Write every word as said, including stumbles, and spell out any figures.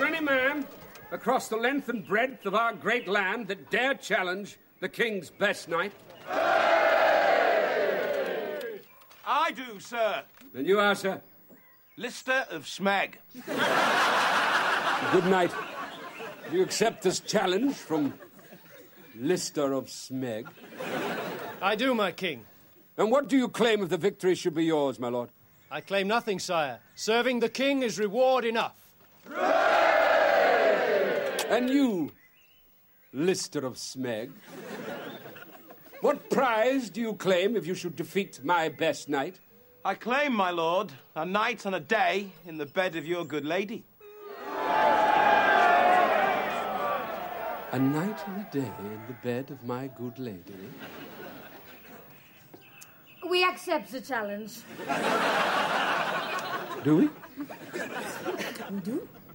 there any man across the length and breadth of our great land that dare challenge the king's best knight? I do, sir. Then you are, sir. Lister of Smeg. Good night. Do you accept this challenge from Lister of Smeg? I do, my king. And what do you claim if the victory should be yours, my lord? I claim nothing, sire. Serving the king is reward enough. And you, Lister of Smeg, what prize do you claim if you should defeat my best knight? I claim, my lord, a night and a day in the bed of your good lady. A night and a day in the bed of my good lady? We accept the challenge. Do we? We do?